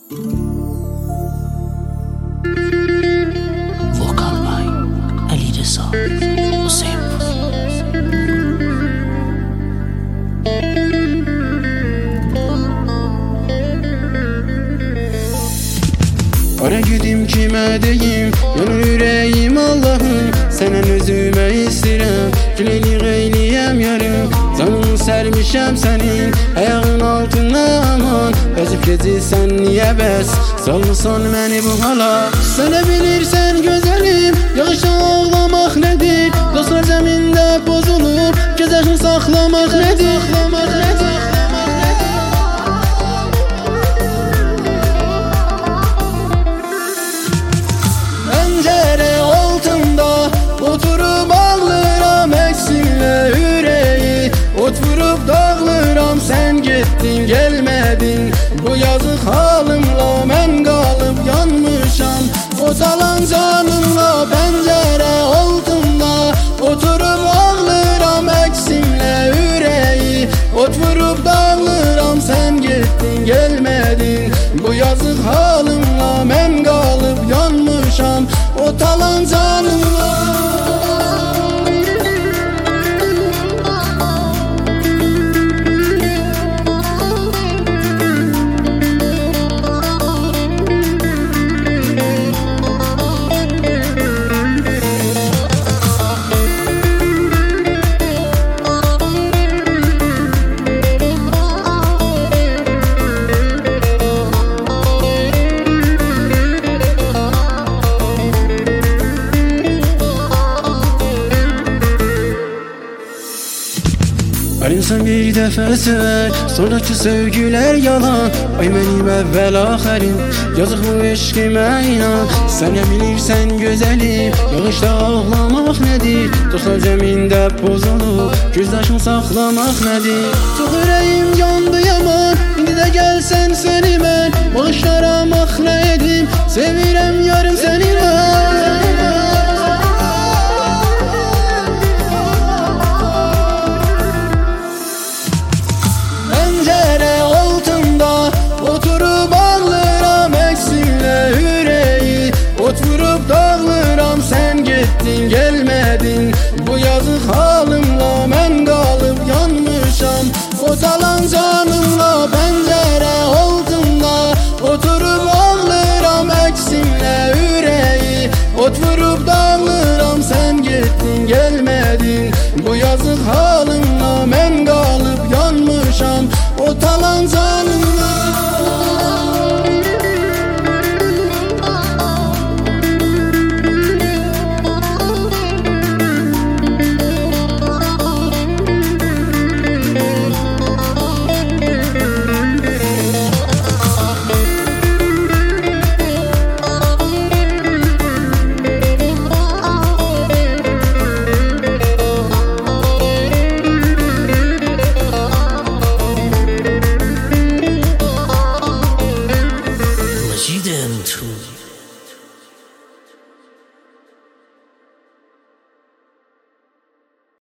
Vokal by Ali Reza Hüseyin. Ara gedim kime deyim, gönül yüreğim Allah'ım. Senen özüme istirəm, güleylik eyliyəm yarım. Canımı sermişəm senin, ayağın altına aman. Bezip gezirsən niye bəs, salmısan məni bu hala. Sen de bilirsən güzelim, yağışa ağlamak nedir? Dostlar zeminde bozulur, gözyaşını saklamak nedir? Pencere altında oturup ağlıram, eksimle yüreği ot vurup dağlıram. Sen gittin gelmedin, bu yazık halimla ben kalıp yanmışam. O salan canımla pencere altında oturup ağlıram, eksimle yüreği ot vurup dağlıram. Sen gittin gelmedin, bu yazık halimla ben kalıp yanmışam. O talan canımla. Her insan bir defa sever, sonraki sevgiler yalan. Ay benim evvel ahirim, yazık bu eşkime inan. Sen ne bilirsen güzelim, yağışta ağlamak nedir? Dostlar zeminde bozulur, gözyaşını saklamak nedir? Çok yüreğim yandı yaman, indi de gelsen seni ben bağışlaramak ne edeyim? Sevirem